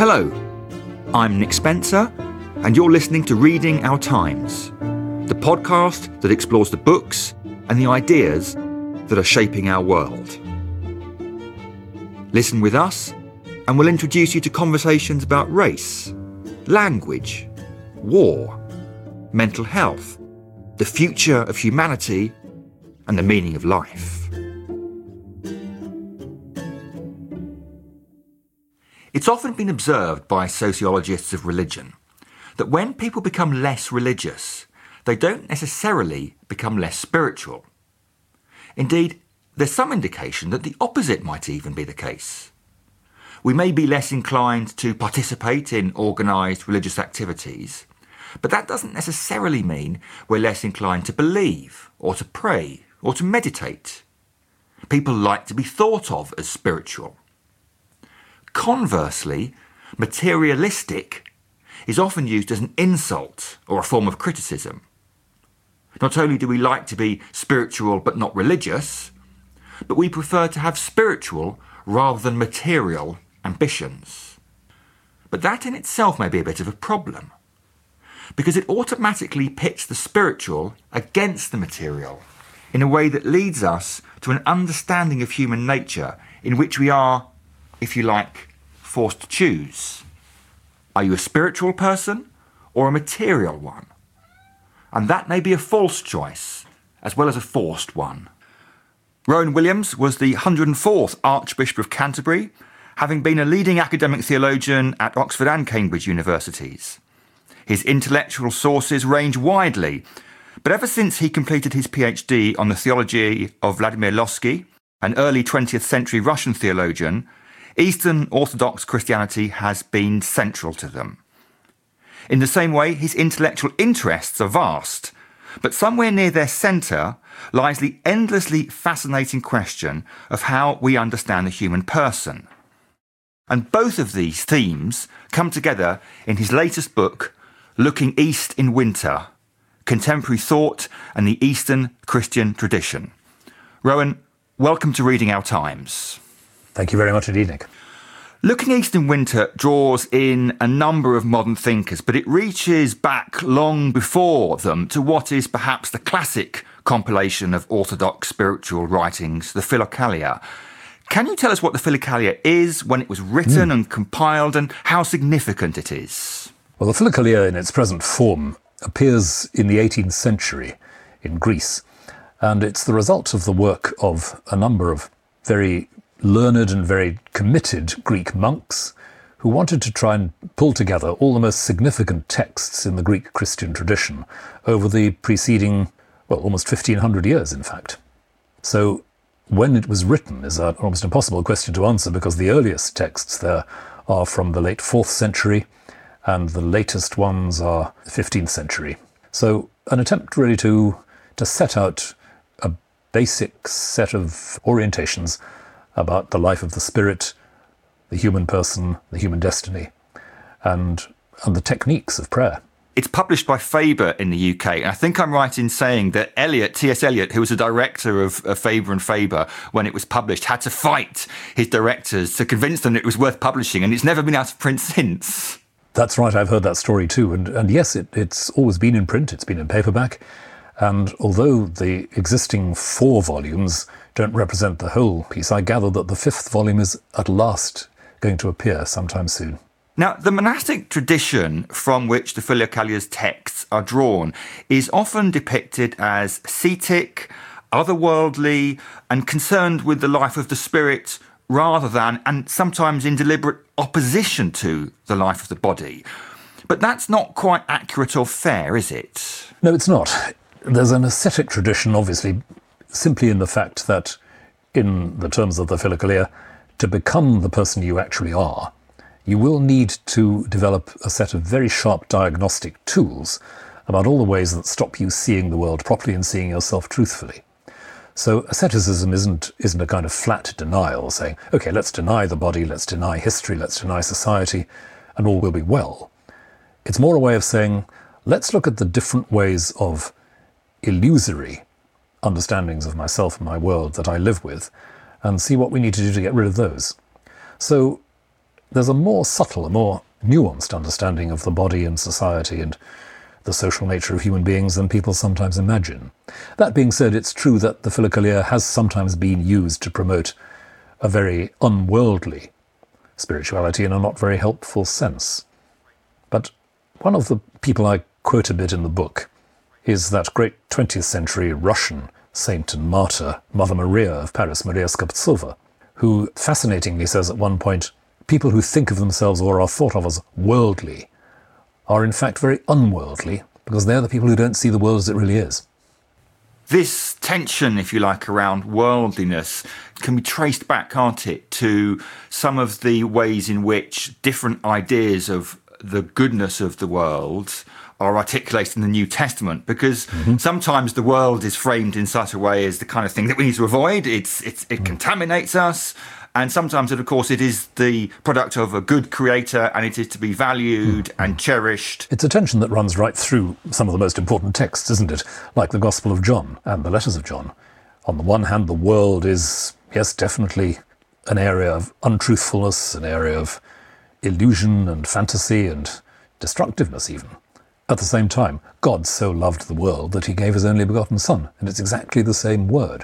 Hello, I'm Nick Spencer, and you're listening to Reading Our Times, the podcast that explores the books and the ideas that are shaping our world. Listen with us, and we'll introduce you to conversations about race, language, war, mental health, the future of humanity, and the meaning of life. It's often been observed by sociologists of religion that when people become less religious, they don't necessarily become less spiritual. Indeed, there's some indication that the opposite might even be the case. We may be less inclined to participate in organised religious activities, but that doesn't necessarily mean we're less inclined to believe, or to pray, or to meditate. People like to be thought of as spiritual. Conversely, materialistic is often used as an insult or a form of criticism. Not only do we like to be spiritual but not religious, but we prefer to have spiritual rather than material ambitions. But that in itself may be a bit of a problem, because it automatically pits the spiritual against the material in a way that leads us to an understanding of human nature in which we are, if you like, forced to choose. Are you a spiritual person or a material one? And that may be a false choice, as well as a forced one. Rowan Williams was the 104th Archbishop of Canterbury, having been a leading academic theologian at Oxford and Cambridge universities. His intellectual sources range widely, but ever since he completed his PhD on the theology of Vladimir Lossky, an early 20th century Russian theologian, Eastern Orthodox Christianity has been central to them. In the same way, his intellectual interests are vast, but somewhere near their centre lies the endlessly fascinating question of how we understand the human person. And both of these themes come together in his latest book, Looking East in Winter, Contemporary Thought and the Eastern Christian Tradition. Rowan, welcome to Reading Our Times. Thank you very much indeed, Nick. Looking East in Winter draws in a number of modern thinkers, but it reaches back long before them to what is perhaps the classic compilation of Orthodox spiritual writings, the Philokalia. Can you tell us what the Philokalia is, when it was written and compiled, and how significant it is? Well, the Philokalia in its present form appears in the 18th century in Greece, and it's the result of the work of a number of very learned and very committed Greek monks who wanted to try and pull together all the most significant texts in the Greek Christian tradition over the preceding, almost 1500 years, in fact. So when it was written is an almost impossible question to answer, because the earliest texts there are from the late 4th century and the latest ones are 15th century. So an attempt really to set out a basic set of orientations about the life of the spirit, the human person, the human destiny, and the techniques of prayer. It's published by Faber in the UK, and I think I'm right in saying that T.S. Eliot, who was the director of Faber and Faber when it was published, had to fight his directors to convince them that it was worth publishing, and it's never been out of print since. That's right, I've heard that story too, and yes, it's always been in print, it's been in paperback, and although the existing 4 volumes don't represent the whole piece, I gather that the 5th volume is at last going to appear sometime soon. Now, the monastic tradition from which the Philokalia's texts are drawn is often depicted as ascetic, otherworldly, and concerned with the life of the spirit rather than, and sometimes in deliberate opposition to, the life of the body. But that's not quite accurate or fair, is it? No, it's not. There's an ascetic tradition, obviously, simply in the fact that, in the terms of the Philokalia, to become the person you actually are, you will need to develop a set of very sharp diagnostic tools about all the ways that stop you seeing the world properly and seeing yourself truthfully. So asceticism isn't a kind of flat denial, saying, okay, let's deny the body, let's deny history, let's deny society, and all will be well. It's more a way of saying, let's look at the different ways of illusory understandings of myself and my world that I live with, and see what we need to do to get rid of those. So there's a more subtle, a more nuanced understanding of the body and society and the social nature of human beings than people sometimes imagine. That being said, it's true that the Philokalia has sometimes been used to promote a very unworldly spirituality in a not very helpful sense. But one of the people I quote a bit in the book is that great 20th century Russian saint and martyr, Mother Maria of Paris, Maria Skoptsova, who fascinatingly says at one point, people who think of themselves or are thought of as worldly are in fact very unworldly, because they're the people who don't see the world as it really is. This tension, if you like, around worldliness can be traced back, can't it, to some of the ways in which different ideas of the goodness of the world are articulated in the New Testament, because sometimes the world is framed in such a way as the kind of thing that we need to avoid. It contaminates us. And sometimes, of course, it is the product of a good creator and it is to be valued and cherished. It's a tension that runs right through some of the most important texts, isn't it? Like the Gospel of John and the letters of John. On the one hand, the world is, yes, definitely an area of untruthfulness, an area of illusion and fantasy and destructiveness even. At the same time, God so loved the world that he gave his only begotten Son, and it's exactly the same word.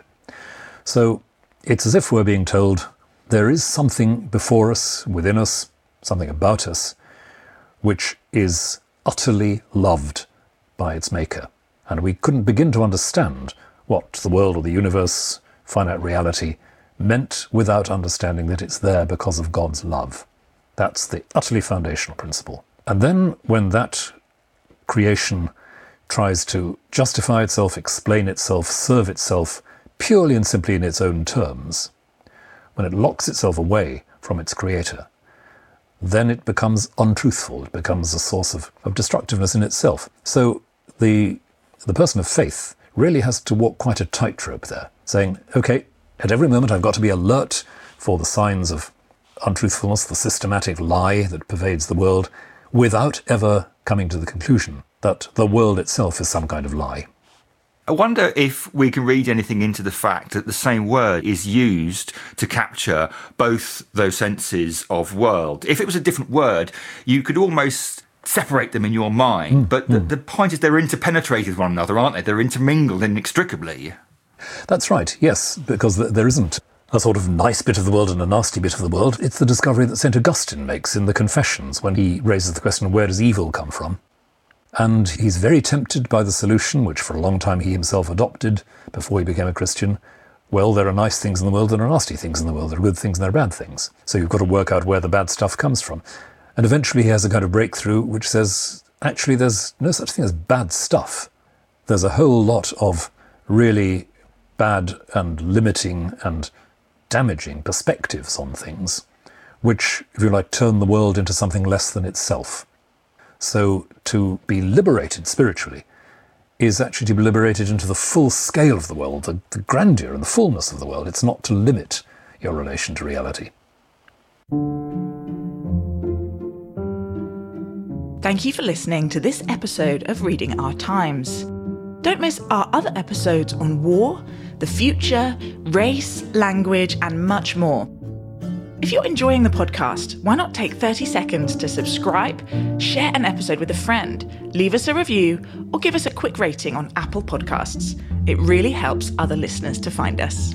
So it's as if we're being told there is something before us, within us, something about us, which is utterly loved by its maker. And we couldn't begin to understand what the world or the universe, finite reality, meant without understanding that it's there because of God's love. That's the utterly foundational principle. And then when that creation tries to justify itself, explain itself, serve itself purely and simply in its own terms, when it locks itself away from its creator, then it becomes untruthful. It becomes a source of destructiveness in itself. So the person of faith really has to walk quite a tightrope there, saying, okay, at every moment I've got to be alert for the signs of untruthfulness, the systematic lie that pervades the world, without ever coming to the conclusion that the world itself is some kind of lie. I wonder if we can read anything into the fact that the same word is used to capture both those senses of world. If it was a different word, you could almost separate them in your mind. But the point is they're interpenetrated with one another, aren't they? They're intermingled inextricably. That's right, yes, because there isn't a sort of nice bit of the world and a nasty bit of the world. It's the discovery that St. Augustine makes in the Confessions when he raises the question, where does evil come from? And he's very tempted by the solution, which for a long time he himself adopted before he became a Christian. Well, there are nice things in the world, there are nasty things in the world, there are good things and there are bad things. So you've got to work out where the bad stuff comes from. And eventually he has a kind of breakthrough which says, actually there's no such thing as bad stuff. There's a whole lot of really bad and limiting and damaging perspectives on things, which, if you like, turn the world into something less than itself. So to be liberated spiritually is actually to be liberated into the full scale of the world, the grandeur and the fullness of the world. It's not to limit your relation to reality. Thank you for listening to this episode of Reading Our Times. Don't miss our other episodes on war, the future, race, language, and much more. If you're enjoying the podcast, why not take 30 seconds to subscribe, share an episode with a friend, leave us a review, or give us a quick rating on Apple Podcasts. It really helps other listeners to find us.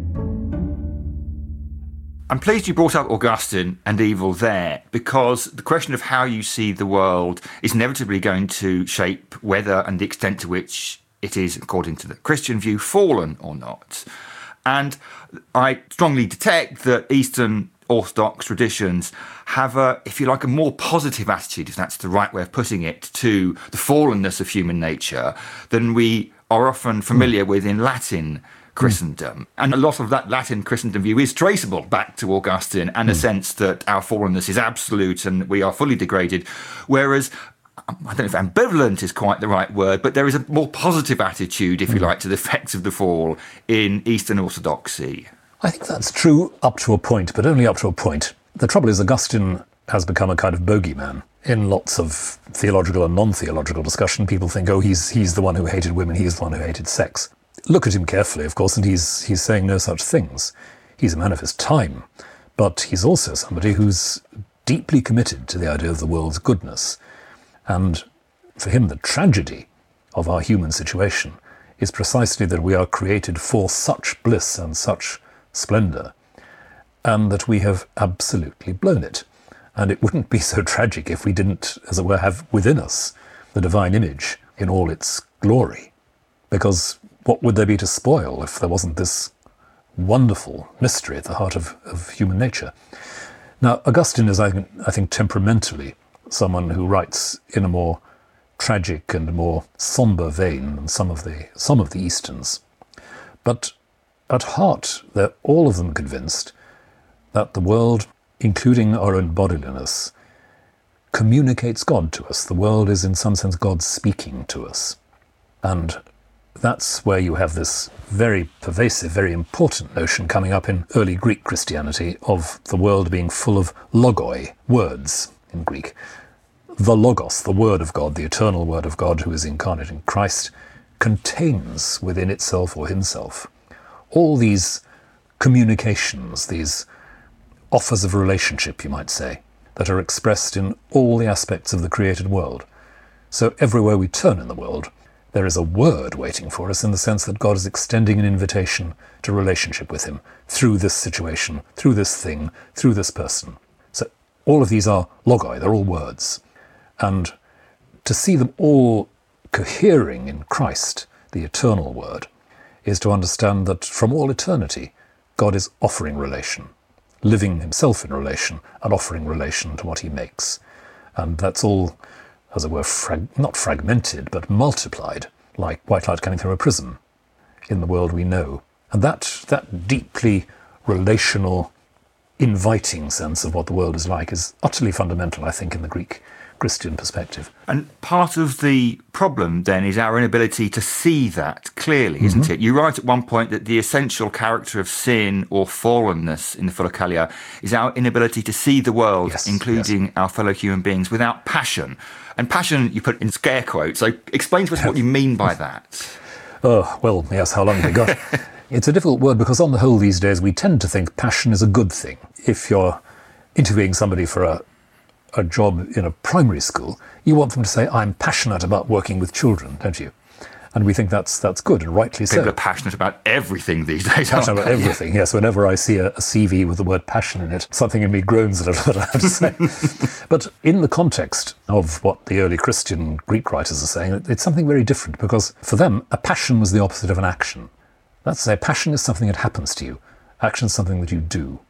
I'm pleased you brought up Augustine and evil there, because the question of how you see the world is inevitably going to shape whether and the extent to which it is, according to the Christian view, fallen or not. And I strongly detect that Eastern Orthodox traditions have if you like, a more positive attitude, if that's the right way of putting it, to the fallenness of human nature than we are often familiar with in Latin Christendom. And a lot of that Latin Christendom view is traceable back to Augustine and a sense that our fallenness is absolute and we are fully degraded, whereas I don't know if ambivalent is quite the right word, but there is a more positive attitude, if you like, to the effects of the fall in Eastern Orthodoxy. I think that's true up to a point, but only up to a point. The trouble is Augustine has become a kind of bogeyman. In lots of theological and non-theological discussion, people think, oh, he's the one who hated women, he's the one who hated sex. Look at him carefully, of course, and he's saying no such things. He's a man of his time, but he's also somebody who's deeply committed to the idea of the world's goodness. And for him, the tragedy of our human situation is precisely that we are created for such bliss and such splendour, and that we have absolutely blown it. And it wouldn't be so tragic if we didn't, as it were, have within us the divine image in all its glory. Because what would there be to spoil if there wasn't this wonderful mystery at the heart of human nature? Now, Augustine is, I think, temperamentally someone who writes in a more tragic and more sombre vein than some of the Easterns. But at heart, they're all of them convinced that the world, including our own bodiliness, communicates God to us. The world is, in some sense, God speaking to us. And that's where you have this very pervasive, very important notion coming up in early Greek Christianity of the world being full of logoi, words in Greek. The Logos, the Word of God, the eternal Word of God who is incarnate in Christ, contains within itself or himself all these communications, these offers of relationship, you might say, that are expressed in all the aspects of the created world. So everywhere we turn in the world, there is a word waiting for us in the sense that God is extending an invitation to relationship with him through this situation, through this thing, through this person. So all of these are logoi, they're all words. And to see them all cohering in Christ, the eternal Word, is to understand that from all eternity, God is offering relation, living himself in relation and offering relation to what he makes. And that's all, as it were, not fragmented, but multiplied, like white light coming through a prism in the world we know. And that deeply relational, inviting sense of what the world is like is utterly fundamental, I think, in the Greek Christian perspective. And part of the problem then is our inability to see that clearly, isn't it? You write at one point that the essential character of sin or fallenness in the Philokalia is our inability to see the world, including our fellow human beings, without passion. And passion you put in scare quotes. So explain to us what you mean by that. Oh, well, yes, how long have we got? It's a difficult word because on the whole these days we tend to think passion is a good thing. If you're interviewing somebody for a job in a primary school, you want them to say, I'm passionate about working with children, don't you? And we think that's good, and rightly so. People are passionate about everything these days, passionate about everything, yes. Whenever I see a CV with the word passion in it, something in me groans a little bit, I have to say. But in the context of what the early Christian Greek writers are saying, it's something very different, because for them, a passion was the opposite of an action. That's to say, passion is something that happens to you. Action is something that you do.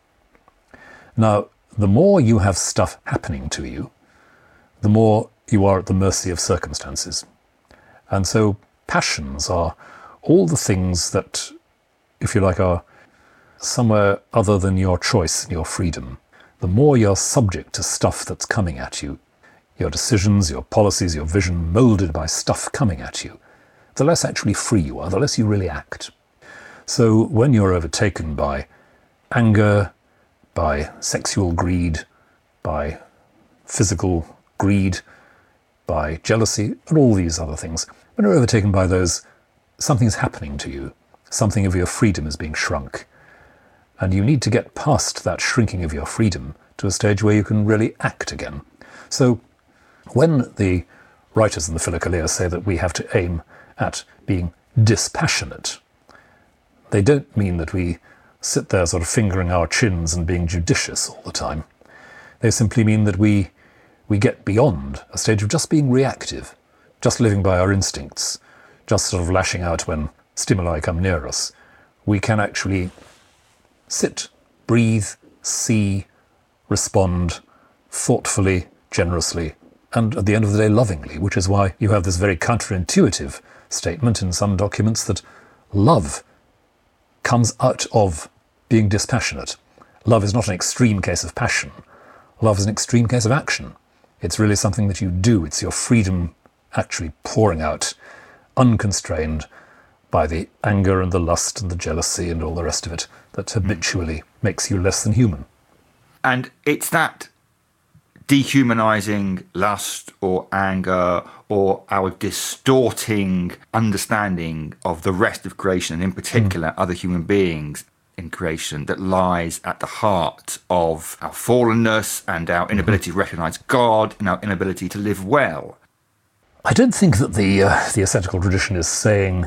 Now, the more you have stuff happening to you, the more you are at the mercy of circumstances. And so passions are all the things that, if you like, are somewhere other than your choice and your freedom. The more you're subject to stuff that's coming at you, your decisions, your policies, your vision moulded by stuff coming at you, the less actually free you are, the less you really act. So when you're overtaken by anger, by sexual greed, by physical greed, by jealousy, and all these other things. When you're overtaken by those, something's happening to you. Something of your freedom is being shrunk. And you need to get past that shrinking of your freedom to a stage where you can really act again. So when the writers in the Philokalia say that we have to aim at being dispassionate, they don't mean that we sit there sort of fingering our chins and being judicious all the time. They simply mean that we get beyond a stage of just being reactive, just living by our instincts, just sort of lashing out when stimuli come near us. We can actually sit, breathe, see, respond thoughtfully, generously, and at the end of the day, lovingly, which is why you have this very counterintuitive statement in some documents that love comes out of being dispassionate. Love is not an extreme case of passion. Love is an extreme case of action. It's really something that you do. It's your freedom actually pouring out, unconstrained by the anger and the lust and the jealousy and all the rest of it that habitually makes you less than human. And it's that dehumanizing lust or anger or our distorting understanding of the rest of creation and in particular other human beings. in creation that lies at the heart of our fallenness and our inability to recognise God and our inability to live well. I don't think that the ascetical tradition is saying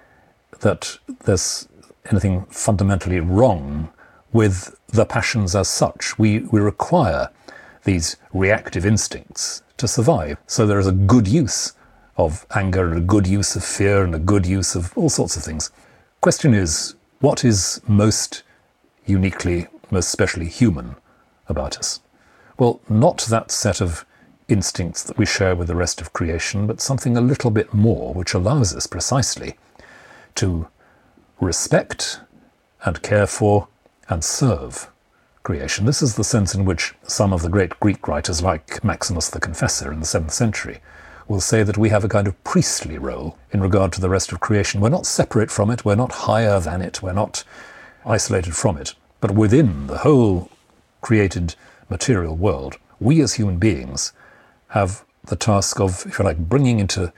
that there's anything fundamentally wrong with the passions as such. We require these reactive instincts to survive. So there is a good use of anger and a good use of fear and a good use of all sorts of things. Question is, what is most uniquely, most specially human about us? Well, not that set of instincts that we share with the rest of creation, but something a little bit more, which allows us precisely to respect and care for and serve creation. This is the sense in which some of the great Greek writers, like Maximus the Confessor in the 7th century, will say that we have a kind of priestly role in regard to the rest of creation. We're not separate from it, we're not higher than it, we're not isolated from it, but within the whole created material world, we as human beings have the task of, if you like, bringing into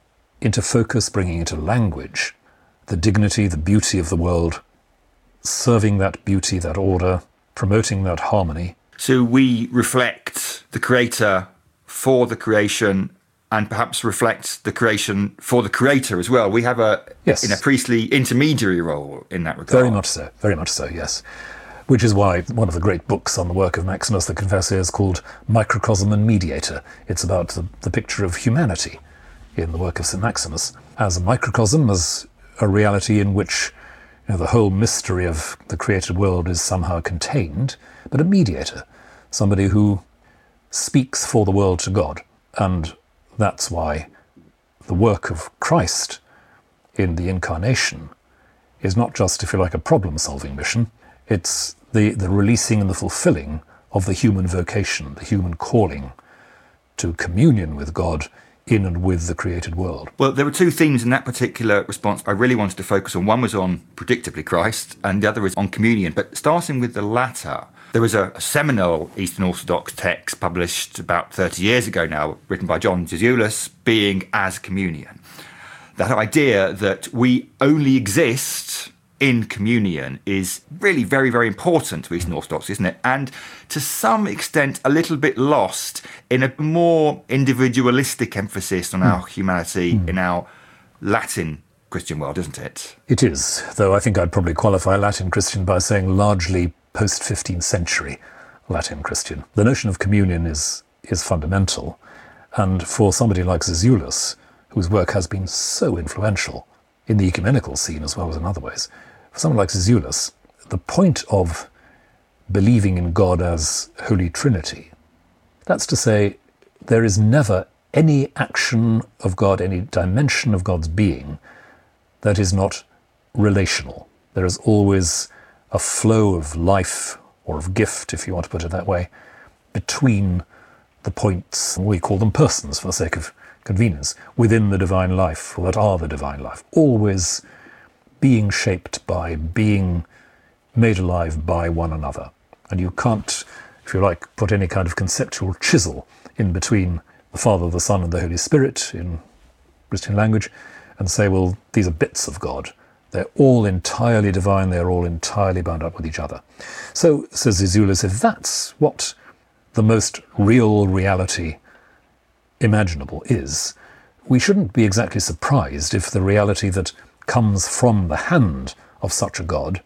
focus, bringing into language, the dignity, the beauty of the world, serving that beauty, that order, promoting that harmony. So we reflect the Creator for the creation and perhaps reflect the creation for the Creator as well. We have a priestly intermediary role in that regard. Very much so, yes. Which is why one of the great books on the work of Maximus the Confessor is called Microcosm and Mediator. It's about the picture of humanity in the work of St. Maximus as a microcosm, as a reality in which the whole mystery of the created world is somehow contained, but a mediator, somebody who speaks for the world to God. And that's why the work of Christ in the Incarnation is not just, if you like, a problem-solving mission. It's the releasing and the fulfilling of the human vocation, the human calling to communion with God in and with the created world. Well, there were two themes in that particular response I really wanted to focus on. One was on, predictably, Christ, and the other is on communion. But starting with the latter, there was a seminal Eastern Orthodox text published about 30 years ago now, written by John Zizioulas, Being as Communion. That idea that we only exist in communion is really very, very important to Eastern Orthodoxy, isn't it? And to some extent a little bit lost in a more individualistic emphasis on our humanity in our Latin Christian world, isn't it? It is, though I think I'd probably qualify Latin Christian by saying largely post-15th century Latin Christian. The notion of communion is fundamental, and for somebody like Zizioulas, whose work has been so influential in the ecumenical scene as well as in other ways, for someone like Zizioulas, the point of believing in God as Holy Trinity, that's to say, there is never any action of God, any dimension of God's being that is not relational. There is always a flow of life, or of gift, if you want to put it that way, between the points, we call them persons for the sake of convenience, within the divine life, or that are the divine life, always being shaped by, being made alive by one another. And you can't, if you like, put any kind of conceptual chisel in between the Father, the Son, and the Holy Spirit in Christian language, and say, well, these are bits of God. They're all entirely divine, they're all entirely bound up with each other. So, says Zizioulas, if that's what the most real reality imaginable is, we shouldn't be exactly surprised if the reality that comes from the hand of such a God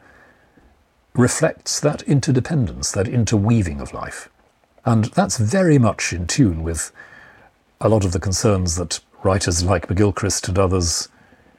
reflects that interdependence, that interweaving of life. And that's very much in tune with a lot of the concerns that writers like McGilchrist and others,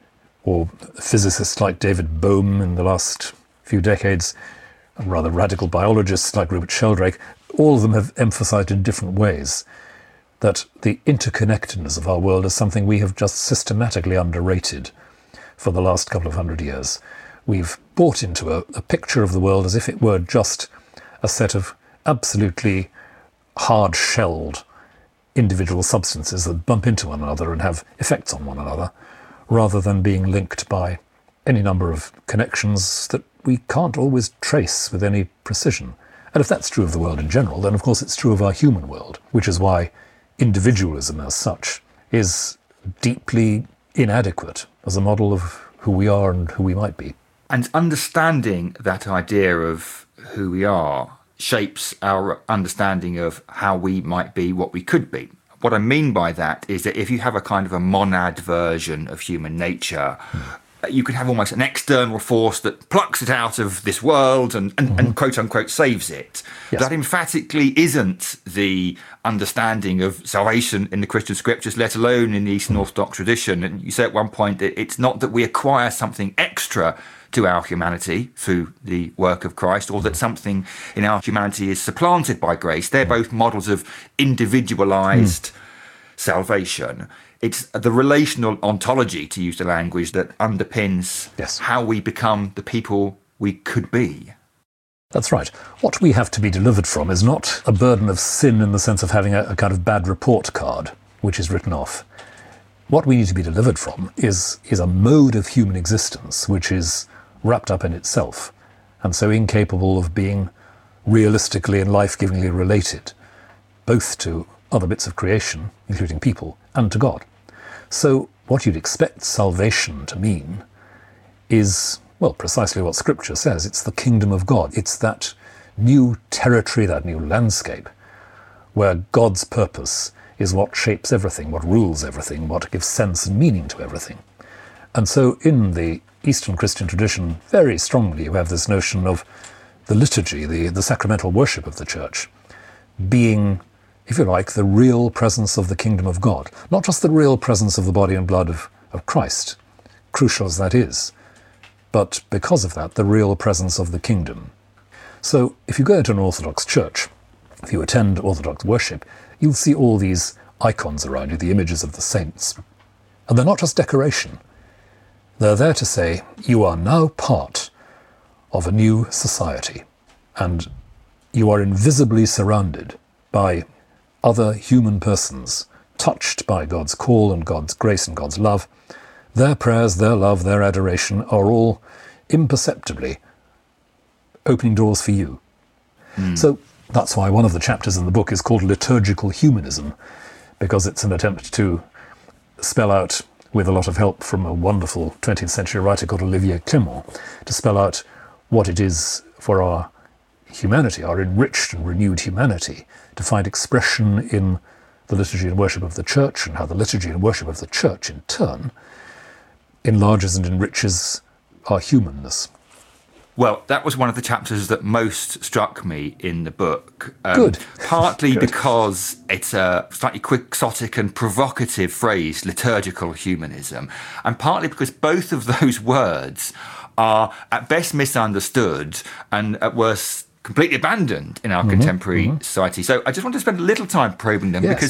or physicists like David Bohm in the last few decades, and rather radical biologists like Rupert Sheldrake, all of them have emphasized in different ways that the interconnectedness of our world is something we have just systematically underrated for the last couple of 100 years. We've bought into a picture of the world as if it were just a set of absolutely hard-shelled individual substances that bump into one another and have effects on one another, rather than being linked by any number of connections that we can't always trace with any precision. And if that's true of the world in general, then of course it's true of our human world, which is why individualism as such is deeply inadequate as a model of who we are and who we might be. And understanding that idea of who we are shapes our understanding of how we might be what we could be. What I mean by that is that if you have a kind of a monad version of human nature, you could have almost an external force that plucks it out of this world and quote unquote saves it. Yes. That emphatically isn't the understanding of salvation in the Christian scriptures, let alone in the Eastern Orthodox tradition. And you say at one point that it's not that we acquire something extra to our humanity through the work of Christ, or that something in our humanity is supplanted by grace. They're both models of individualized salvation. It's the relational ontology, to use the language, that underpins how we become the people we could be. That's right. What we have to be delivered from is not a burden of sin in the sense of having a kind of bad report card, which is written off. What we need to be delivered from is a mode of human existence which is wrapped up in itself, and so incapable of being realistically and life-givingly related, both to other bits of creation, including people, and to God. So what you'd expect salvation to mean is, well, precisely what Scripture says. It's the kingdom of God. It's that new territory, that new landscape, where God's purpose is what shapes everything, what rules everything, what gives sense and meaning to everything. And so in the Eastern Christian tradition, very strongly you have this notion of the liturgy, the sacramental worship of the Church, being, if you like, the real presence of the kingdom of God. Not just the real presence of the body and blood of Christ, crucial as that is, but because of that, the real presence of the kingdom. So if you go into an Orthodox church, if you attend Orthodox worship, you'll see all these icons around you, the images of the saints. And they're not just decoration. They're there to say, you are now part of a new society, and you are invisibly surrounded by other human persons, touched by God's call and God's grace and God's love. Their prayers, their love, their adoration are all imperceptibly opening doors for you. So that's why one of the chapters in the book is called Liturgical Humanism, because it's an attempt to spell out, with a lot of help from a wonderful 20th century writer called Olivier Clément, to spell out what it is for our humanity, our enriched and renewed humanity, to find expression in the liturgy and worship of the Church, and how the liturgy and worship of the Church, in turn, enlarges and enriches our humanness. Well, that was one of the chapters that most struck me in the book. Good. Partly Good. because it's a slightly quixotic and provocative phrase, liturgical humanism, and partly because both of those words are at best misunderstood and at worst completely abandoned in our contemporary society. So I just want to spend a little time probing them, because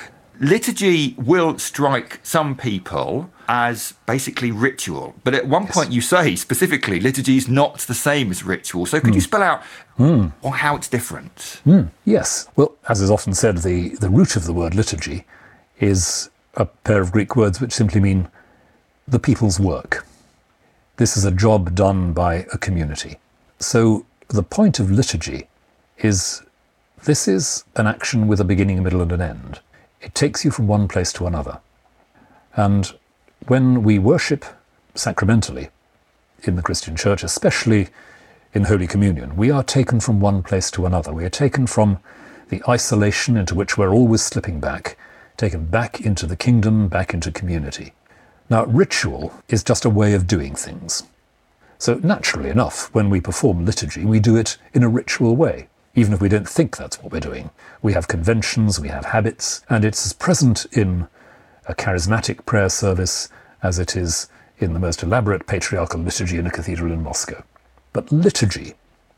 liturgy will strike some people as basically ritual. But at one point you say specifically liturgy is not the same as ritual. So could you spell out how it's different? Yes. Well, as is often said, the root of the word liturgy is a pair of Greek words which simply mean the people's work. This is a job done by a community. So the point of liturgy is this is an action with a beginning, a middle, and an end. It takes you from one place to another. And when we worship sacramentally in the Christian Church, especially in Holy Communion, we are taken from one place to another. We are taken from the isolation into which we're always slipping back, taken back into the kingdom, back into community. Now, ritual is just a way of doing things. So naturally enough, when we perform liturgy, we do it in a ritual way, even if we don't think that's what we're doing. We have conventions, we have habits, and it's as present in a charismatic prayer service as it is in the most elaborate patriarchal liturgy in a cathedral in Moscow. But liturgy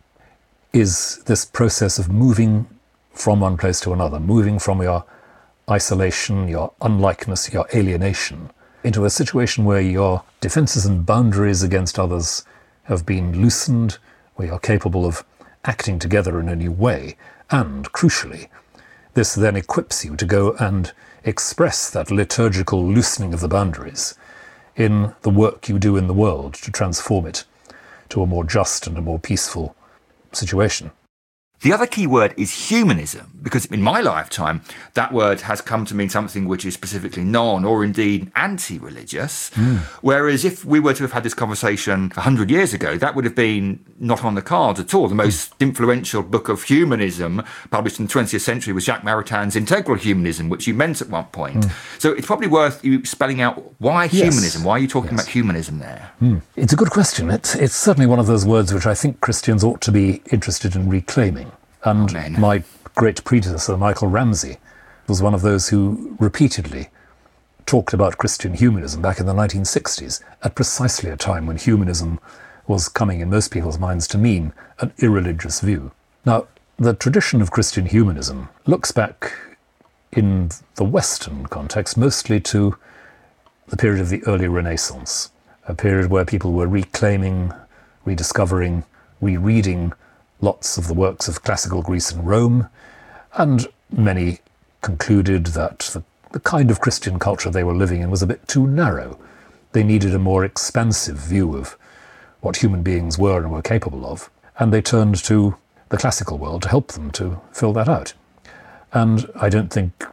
is this process of moving from one place to another, moving from your isolation, your unlikeness, your alienation, into a situation where your defenses and boundaries against others have been loosened, where you're capable of acting together in a new way. And, crucially, this then equips you to go and express that liturgical loosening of the boundaries in the work you do in the world to transform it to a more just and a more peaceful situation. The other key word is humanism, because in my lifetime, that word has come to mean something which is specifically non or indeed anti-religious. Whereas if we were to have had this conversation 100 years ago, that would have been not on the cards at all. The most influential book of humanism published in the 20th century was Jacques Maritain Integral Humanism, which you meant at one point. So it's probably worth you spelling out why humanism. Why are you talking about humanism there? It's a good question. It's certainly one of those words which I think Christians ought to be interested in reclaiming. And my great predecessor, Michael Ramsey, was one of those who repeatedly talked about Christian humanism back in the 1960s, at precisely a time when humanism was coming in most people's minds to mean an irreligious view. Now, the tradition of Christian humanism looks back in the Western context mostly to the period of the early Renaissance, a period where people were reclaiming, rediscovering, rereading lots of the works of classical Greece and Rome, and many concluded that the kind of Christian culture they were living in was a bit too narrow. They needed a more expansive view of what human beings were and were capable of, and they turned to the classical world to help them to fill that out. And I don't think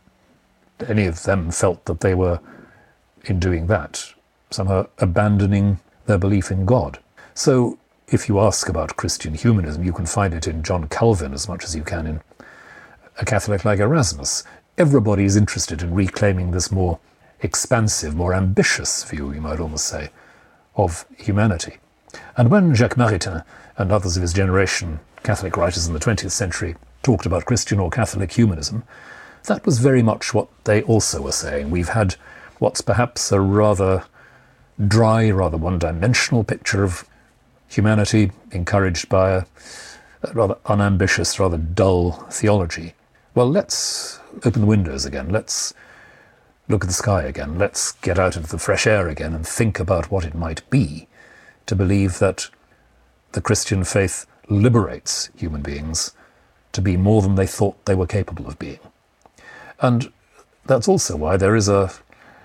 any of them felt that they were, in doing that, somehow abandoning their belief in God. So if you ask about Christian humanism, you can find it in John Calvin as much as you can in a Catholic like Erasmus. Everybody is interested in reclaiming this more expansive, more ambitious view, you might almost say, of humanity. And when Jacques Maritain and others of his generation, Catholic writers in the 20th century, talked about Christian or Catholic humanism, that was very much what they also were saying. We've had what's perhaps a rather dry, rather one-dimensional picture of humanity, encouraged by a rather unambitious, rather dull theology. Well, let's open the windows again. Let's look at the sky again. Let's get out into the fresh air again and think about what it might be to believe that the Christian faith liberates human beings to be more than they thought they were capable of being. And that's also why there is a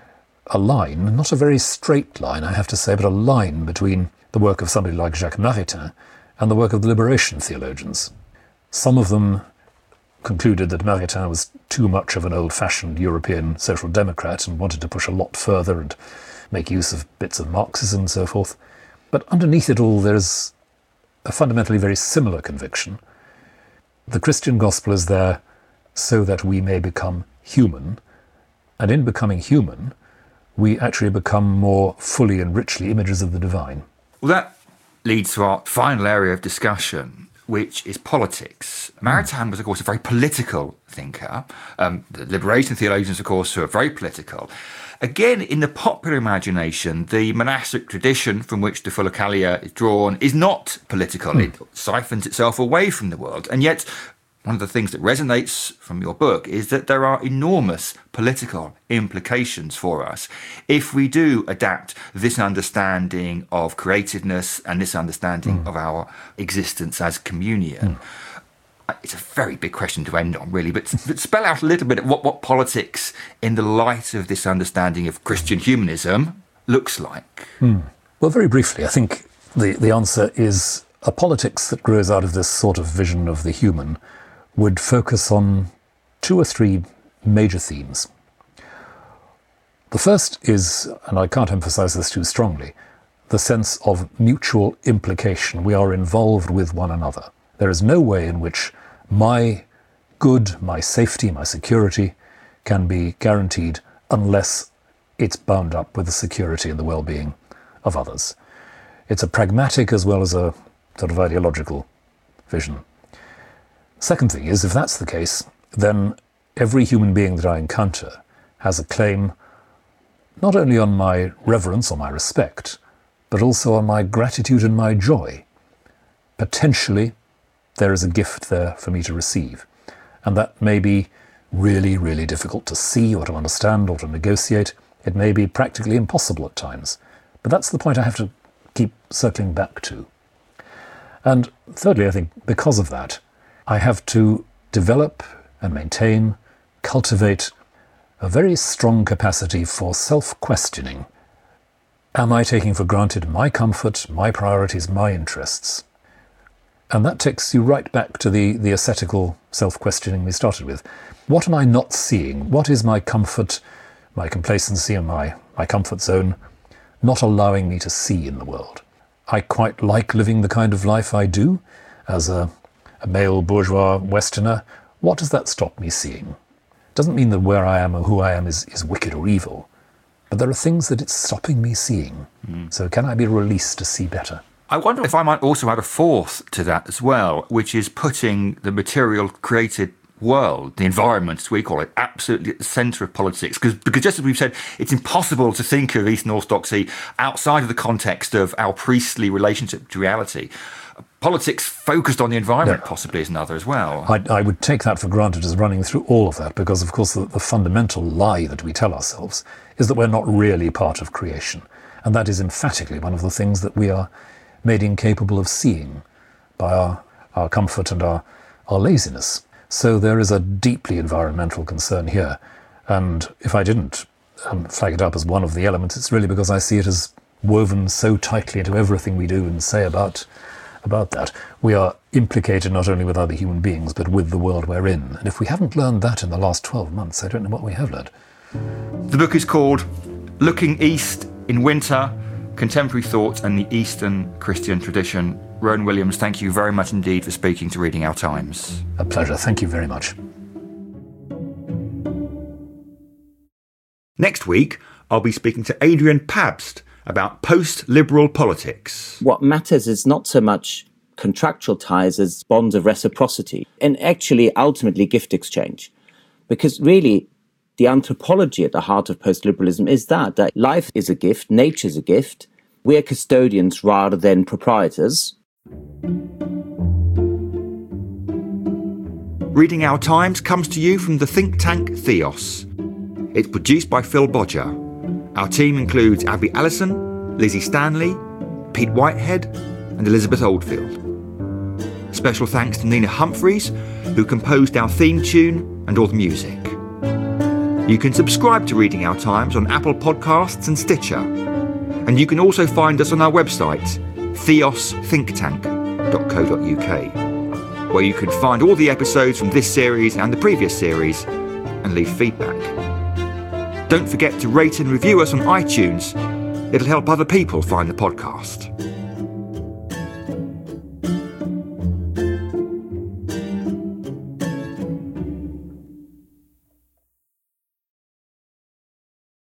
line, not a very straight line, I have to say, but a line between the work of somebody like Jacques Maritain and the work of the liberation theologians. Some of them concluded that Maritain was too much of an old-fashioned European social democrat and wanted to push a lot further and make use of bits of Marxism and so forth. But underneath it all, there's a fundamentally very similar conviction. The Christian gospel is there so that we may become human, and in becoming human, we actually become more fully and richly images of the divine. Well, that leads to our final area of discussion, which is politics. Maritain was, of course, a very political thinker. The liberation theologians, of course, who are very political. Again, in the popular imagination, the monastic tradition from which the Philokalia is drawn is not political. It siphons itself away from the world. And yet, one of the things that resonates from your book is that there are enormous political implications for us if we do adapt this understanding of creativeness and this understanding of our existence as communion. It's a very big question to end on, really, but spell out a little bit what politics, in the light of this understanding of Christian humanism, looks like. Well, very briefly, I think the answer is a politics that grows out of this sort of vision of the human would focus on 2 or 3 major themes. The first is, and I can't emphasize this too strongly, the sense of mutual implication. We are involved with one another. There is no way in which my good, my safety, my security can be guaranteed unless it's bound up with the security and the well-being of others. It's a pragmatic as well as a sort of ideological vision. Second thing is, if that's the case, then every human being that I encounter has a claim not only on my reverence or my respect, but also on my gratitude and my joy. Potentially, there is a gift there for me to receive. And that may be really, really difficult to see or to understand or to negotiate. It may be practically impossible at times. But that's the point I have to keep circling back to. And thirdly, I think because of that, I have to develop and maintain, cultivate a very strong capacity for self-questioning. Am I taking for granted my comfort, my priorities, my interests? And that takes you right back to the ascetical self-questioning we started with. What am I not seeing? What is my comfort, my complacency and my comfort zone not allowing me to see in the world? I quite like living the kind of life I do as a male bourgeois Westerner. What does that stop me seeing? It doesn't mean that where I am or who I am is wicked or evil, but there are things that it's stopping me seeing. So can I be released to see better? I wonder if I might also add a fourth to that as well, which is putting the material created world, the environment as we call it, absolutely at the centre of politics. Because just as we've said, it's impossible to think of Eastern Orthodoxy outside of the context of our priestly relationship to reality. Politics focused on the environment possibly is another as well. I would take that for granted as running through all of that, because of course the fundamental lie that we tell ourselves is that we're not really part of creation. And that is emphatically one of the things that we are made incapable of seeing by our comfort and our laziness. So there is a deeply environmental concern here. And if I didn't flag it up as one of the elements, it's really because I see it as woven so tightly into everything we do and say about that. We are implicated not only with other human beings, but with the world we're in. And if we haven't learned that in the last 12 months, I don't know what we have learned. The book is called Looking East in Winter, Contemporary Thought and the Eastern Christian Tradition. Rowan Williams, thank you very much indeed for speaking to Reading Our Times. A pleasure. Thank you very much. Next week, I'll be speaking to Adrian Pabst about post-liberal politics. What matters is not so much contractual ties as bonds of reciprocity, and actually ultimately gift exchange. Because really, the anthropology at the heart of post-liberalism is that life is a gift, nature's a gift. We're custodians rather than proprietors. Reading Our Times comes to you from the think tank Theos. It's produced by Phil Bodger. Our team includes Abby Allison, Lizzie Stanley, Pete Whitehead and Elizabeth Oldfield. Special thanks to Nina Humphreys, who composed our theme tune and all the music. You can subscribe to Reading Our Times on Apple Podcasts and Stitcher. And you can also find us on our website, theosthinktank.co.uk, where you can find all the episodes from this series and the previous series and leave feedback. Don't forget to rate and review us on iTunes. It'll help other people find the podcast.